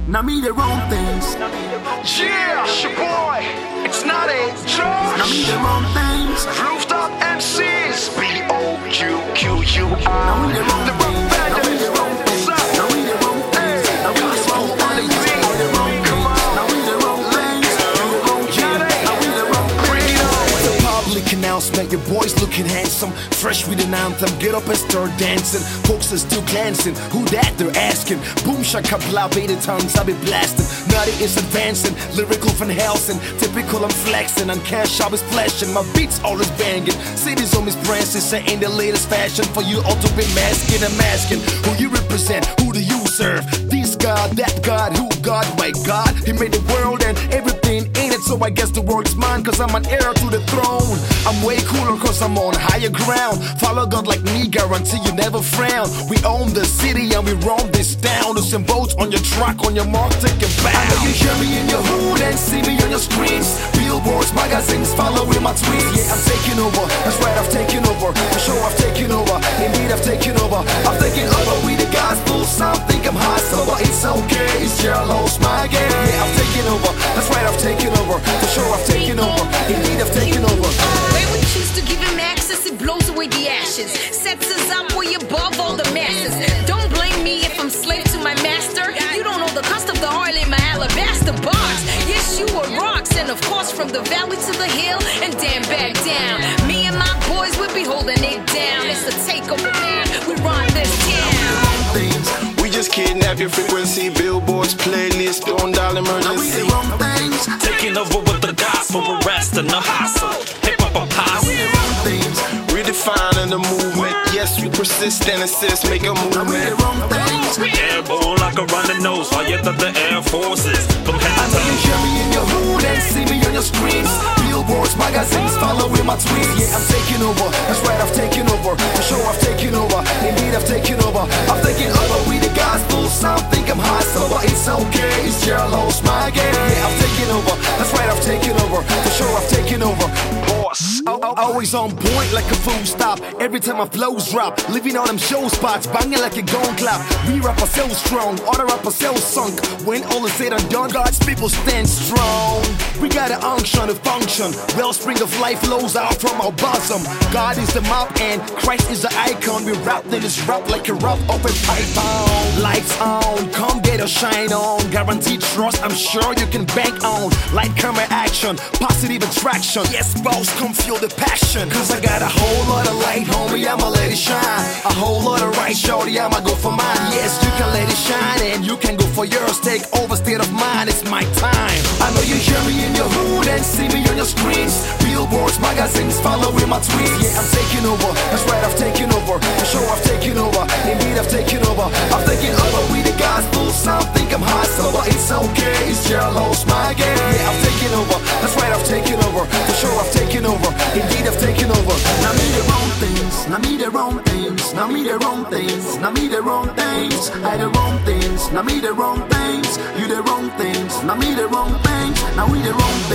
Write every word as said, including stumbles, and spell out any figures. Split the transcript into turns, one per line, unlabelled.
Now me the wrong things.
Yeah, it's your boy. It's not a Josh.
Now me the wrong things.
Rooftop M Cs. B O Q Q U I.
Now me the wrong
The
things.
rock
Now me the wrong things. Now me the wrong things. Now me the wrong things. Now we the wrong things. Now we the wrong things. Now we the wrong things. Now we the wrong things.
It's a public announcement, your boy's looking handsome. Fresh with an anthem, get up and start dancing. Folks are still glancing, who that they're asking. Boom shaka blah, beta tongues, I be blasting. Naughty is advancing, lyrical Van Helsing. Typical I'm flexing, on cash I was flashing. My beats always banging, cities on Miss Branches. Saying the latest fashion for you all to be masking and masking. Who you represent, who do you serve? This God, that God, who God, my God. He made the world and everything in it, so I guess the world's mine, cause I'm an heir to the throne. I'm way cooler cause I'm on higher ground. Follow God like me, guarantee you never frown. We own the city and we roam this town. There's some votes on your truck, on your mark, take it back. I know you hear me in your hood and see me on your screens. Billboards, magazines, following my tweets. Yeah, I'm taking over, that's right, I've taken over. For sure I've taken over, indeed I've taken over. I've taken over with the gospel, some think I'm hostile, but it's okay, it's your lost my game. Yeah, I've taken over, that's right, I've taken over. For sure I've taken over, indeed I've taken over.
Where we choose to give him access, it blows away the ashes. Sets us up way above all the masses. Don't blame me if I'm slave to my master. You don't know the cost of the oil in my alabaster box. Yes, you are rocks, and of course from the valley to the hill and damn back down. Me and my boys will be holding it down. It's the takeover, man. We run this town.
We just kidnap your frequency, billboards, playlist, don't dial
Now we
emergency.
the wrong things.
Taking over with the gospel, arresting the hustle. Hip hop
Now we
apostle.
the wrong things.
Redefining the movement. Yes, we persist and insist, make a
Now we the
movement.
wrong things.
We airborne like a running nose, higher than the Air Forces. From head
I
to
know you
toe.
hear me in your hood and see me on your screens. Billboards, magazines, following my tweets. Yeah, I'm taking over, that's right, I've taken over. For sure I've taken over, indeed I've taken over. I've taken over with the gospel, some think I'm hostile, but it's okay, it's your lost my game. Yeah, I've taken over, that's right, I've taken over. For sure I've taken over.
Boss.
Al- al- Always on point like a full stop. Every time my flows drop, leaving all them show spots, banging like a gun clap. We rappers so strong, other rappers so sunk. When all is said and done, God's people stand strong. We got an unction to function. Wellspring of life flows out from our bosom. God is the map and Christ is the icon. We rap then it's rap like a rap up a python. Lights on, come get a shine on. Guaranteed trust, I'm sure you can bank on. Light camera action, positive attraction. Yes, boss, come feel the passion. Cause I got a whole lot of light, homie, I'ma let it shine. A whole lot of right, shorty, I'ma go for mine. Yes, you can let it shine and you can go for yours. Take over state of mind, it's my time. I know you hear me in your hood and see me on your screens. Billboards, magazines, following my tweets. Yeah, I'm taking over, that's right, I've taken over. For sure I've taken over, indeed I've taken over. I've taken over with the gospel, some think I'm hostile, but it's okay, it's your lost my game. Yeah, I've taken over, that's right, I've taken over. For sure I've taken over, indeed I've taken over.
Now me the wrong things. Now me the wrong things. Now me the wrong things. Now me the wrong things. I the wrong things. Now me the wrong things. You the wrong things. Now me the wrong things. Now we the wrong things.